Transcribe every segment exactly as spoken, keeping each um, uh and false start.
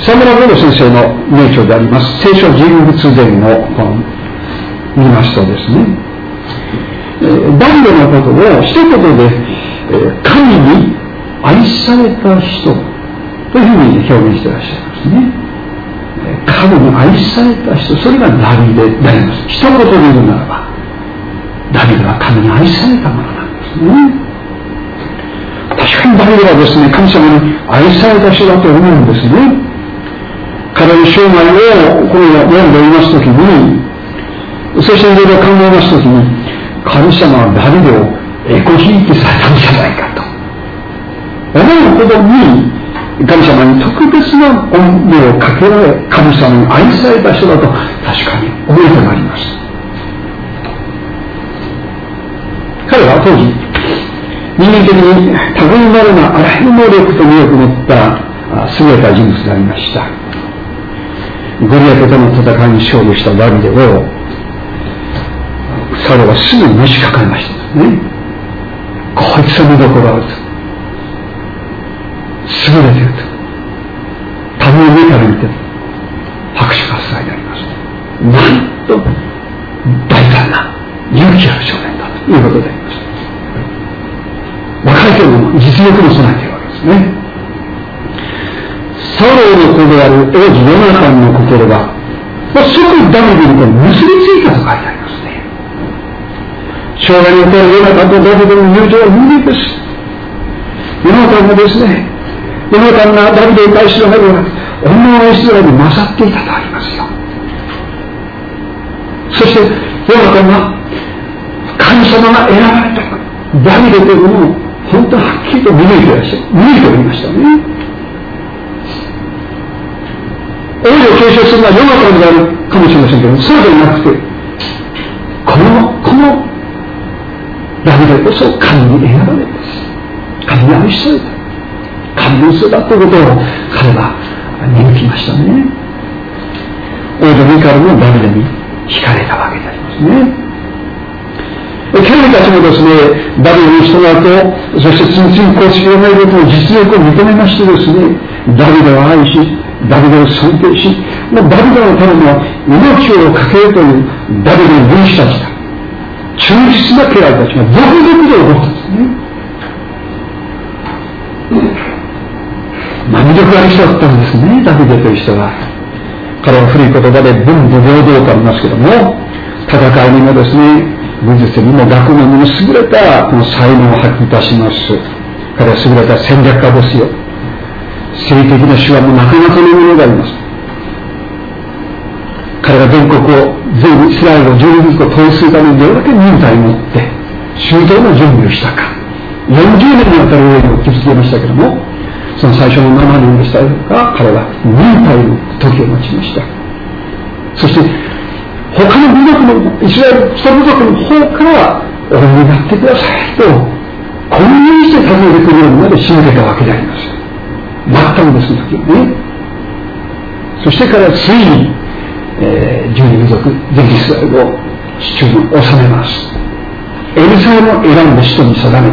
沢村五郎先生の名著であります聖書人物伝の本見ますとですね、ダビデのことを一言で神に愛された人というふうに表現していらっしゃいますね。神に愛された人、それがダビデであります。一言で言うならばダビデは神に愛されたものなんですね。確かにダビデはですね、神様に愛された人だと思うんですね。彼の生涯をこれを読んでいますときに、そしていろいろ考えますときに、神様はダビデをエコひいきされたんじゃないかと思うほどに、神様に特別な恩義をかけられ、神様に愛された人だと確かに思いたくなります。彼は当時人間的に類まれなあらゆる能力と魅力を持った優れた人物でありました。ゴリアテとの戦いに勝利したダビデをサウロはすぐにのしかかりましたですね。こいつは見どころあると、優れていると、他人を目から見て拍手喝采であります。なんと大胆な勇気ある少年だということであります。若いけれども実力も備えているわけですね。サウロの子である王子ヨナタンの心が即ダビデに結びついたと書いてありますね。将来におけるヨナタンとダビデの友情は無理です。ヨナタンがですね、ヨナタンがダビデに対する愛は女のイスラエルに勝っていたとありますよ。そしてヨナタンが神様が選ばれたダビデというものを本当にはっきりと見抜いていらっしゃる、見抜いておりましたね。王位を継承するのはヨナタンであるかもしれませんけど、そうではなくて、このこのダビデこそ神に選ばれます。神に愛された神の人だということを彼は見抜きましたね。王女ミカルもダビデに惹かれたわけでありますね。ケルビたちもですね、ダビデに従うと、そして次々公式をめると実力を認めましてですね、ダビデを愛し、ダビデを尊敬し、もうダビデのための命を懸けるというダビデの軍師たちが、忠実な家来たちが続々と動くんですね。まあ魅力ある人だったんですね、ダビデという人は。彼は古い言葉で文武両道とありますけども、戦いにもですね、武術にも学問にも優れたこの才能を発揮いたします。彼は優れた戦略家ですよ。政治的な手腕もなかなかのものがあります。彼が全国を、全イスラエルをじゅうにこ統一するためにどれだけ忍耐を持って周到な準備をしたか。よんじゅうねんにわたる上にを築きましたけども、その最初のななねんでしたが、彼は忍耐の時を待ちました。そして他の部族のイスラエル一部族の方からお願いになってくださいとこんなにして尋ねてくるようにまで仕向けたわけであります。待ったんです時はね。そしてからついに、えー、じゅうに部族全イスラエルを手中に収めます。エルサレムを選んだ人に定め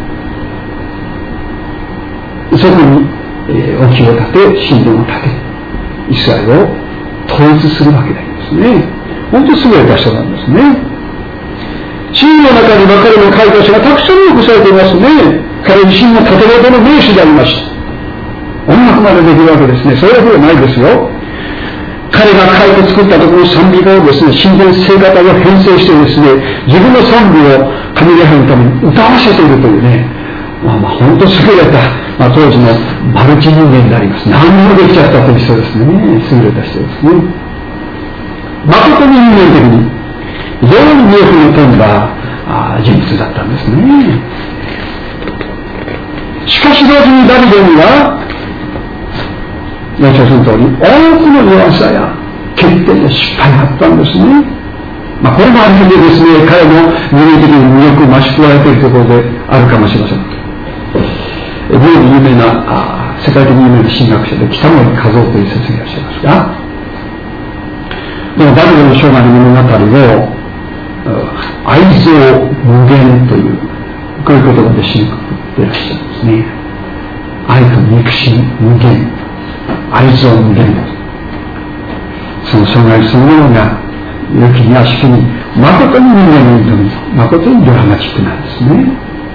た。そこに、えー、沖を建て神殿を建てイスラエルを統一するわけでありますね。本当に優れた人なんですね。真の中にばかりの書いた書がたくさん残されていますね。彼自身の縦型の名手でありました。音楽までできるわけですね。それだけではないですよ。彼が書いて作ったところの賛美歌をですね、神殿聖歌を編成してですね、自分の賛美を神礼拝のために歌わせているというね、まあまあ本当優れた、まあ、当時のマルチ人間であります。何でもできちゃったという人ですね。優れた人ですね。誠に人間的に非常に魅力に富んだ人物だったんですね。しかし同時にダビデには後ほどの通り多くの弱さや欠点や失敗があったんですね。まあこれもある意味でですね、彼の人間的に魅力を増し加えているところであるかもしれません。非常に有名な世界的に有名な神学者で北森和夫という先生がいらっしゃいますが、でもダビデの生涯の物語を愛憎無限というこういう言葉で締めくくっていらっしゃるんですね。愛と憎しみ無限、愛会津を脱げる。その障害そのものが良きに悪しきに誠に人間の挑み、誠にドラマチックなんですね。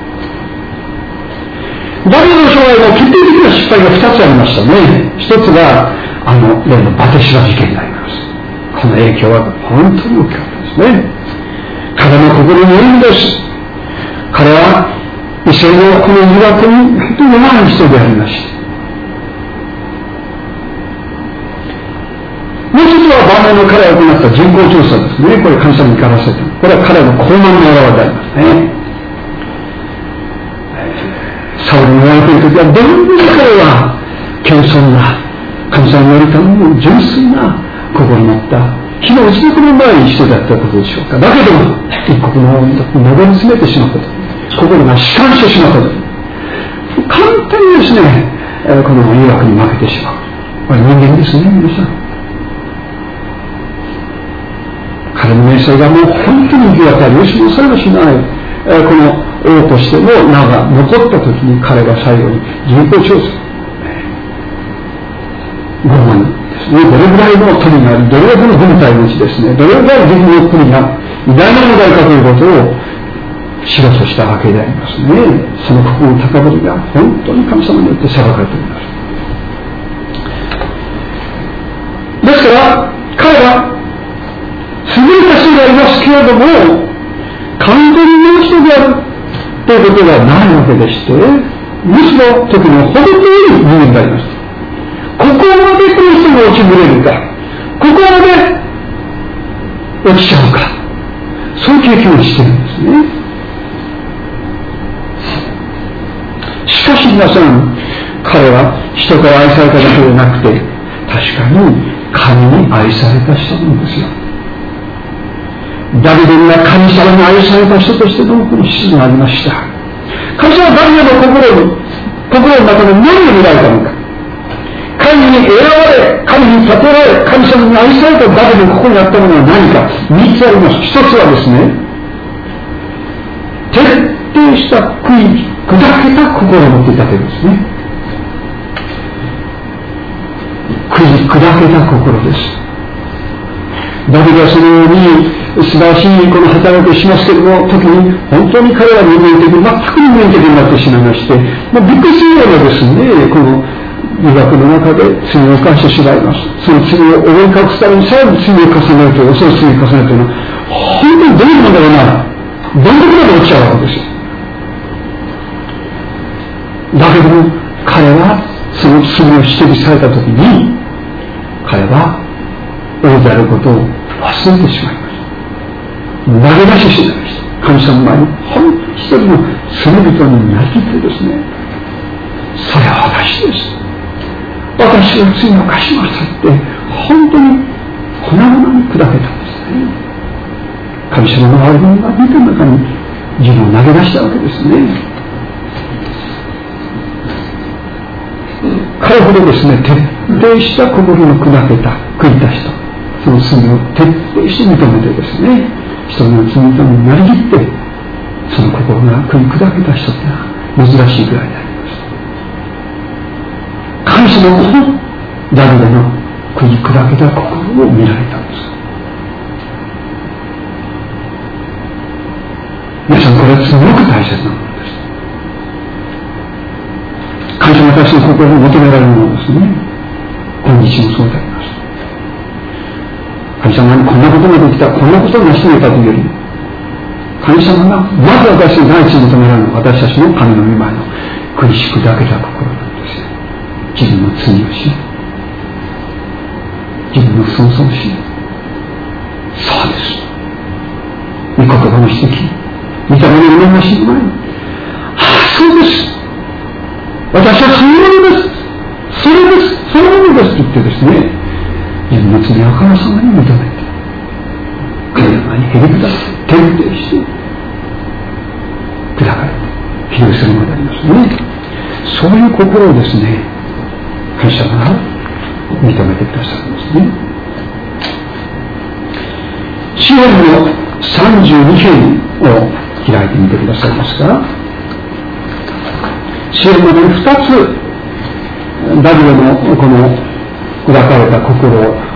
ダビデの生涯の決定的な失敗がふたつありましたね。ひとつがあの例のバテシバ事件になります。この影響は本当に大きかったですね。彼の心にいるんです。彼はイスラエルのこの疑惑に本当に弱い人でありました。もう一つは晩年の彼が行った人口調査ですね。これ神様にからせた。これは彼の高慢の表れでありますね。サウルに言われている時はどんなに彼は謙遜な神様によるための純粋な心を持った気の打ちどころのない人だったことでしょうか。だけども一国の王にとって上り詰めてしまったと、心が弛緩してしまったと、簡単にですね、この誘惑に負けてしまう。これ人間ですね、皆さん。彼の名声がもう本当に行き渡り、吉野されもしない、この王としての名が残った時に彼が最後に人口調査、ごまんですね、どれぐらいの富があり、どれぐらいの軍隊のうちですね、どれぐらい自分の国が偉大な問題かということを知らとしたわけでありますね。その国の高ぶりが本当に神様によって裁かれております。ですから彼は優れた人でありますけれども、完全に良い人であるということではないわけでして、むしろ時の程遠い人間であります。ここまでこの人が落ちぶれるか、ここまで落ちちゃうか、そういう経験をしているんですね。しかし皆さん、彼は人から愛されただけでなくて、確かに神に愛された人なんですよ。ダビデが神様に愛された人としてのこの質がありました。神様はダビデの心に、心の中の何を見られたのか。神に選ばれ、神に立てられ、神様に愛されたダビデの心にあったものは何か。三つあります。一つはですね、徹底した悔い、砕けた心を持っていたということですね。悔い、砕けた心です。ダビデはそのように素晴らしいこの働きをしますけれども、時に本当に彼は人間的に全く人間的になってしまいまして、まあ、びっくりするようなですね、この疑惑の中で罪を犯してしまいます。その罪を覆い隠すためにさらに罪を重ねるという、恐ろしい罪を重ねるというのは本当にどういうものだろうな、どん底まで落ちちゃうわけですよ。だけども彼はその罪を指摘された時に、彼は王であることを忘れてしまいます。投げ出してしまいました。神様の前に本当に一人の罪人になりきってですね、それは私です、私は罪を犯しましたって本当に粉々に砕けたんですね。神様の愛人が見た中に自分を投げ出したわけですね。彼ほどですね、徹底した心の砕けた、悔いた人、その罪を徹底して認めてですね、人の罪人になりきってその心が悔い砕けた人ってのは珍しいぐらいであります。神様もダビデの悔い砕けた心を見られたんです。皆さん、これはすごく大切なものです。神様たちの心に求められるものですね。今日もそうであります。神様にこんなことができた、こんなことがしていたというより、神様がまず私に第一に求められるのは私たちの神の御前の悔しくだけた心なんですよ。自分の罪をし、自分の不尊をし、そうです。御言葉の指摘、御霊の祈りのしの前に、ああ、そうです。私はそういうものです。それです。そういうものですと言ってですね、自分の罪を神様に認めて、神様にへり下って、徹底して、砕かれて、広げするまでありますね。そういう心をですね、神様が認めてくださるんですね。詩篇のさんじゅうに編を開いてみてくださいますか。詩篇の中にふたつ、ダビデのこのところ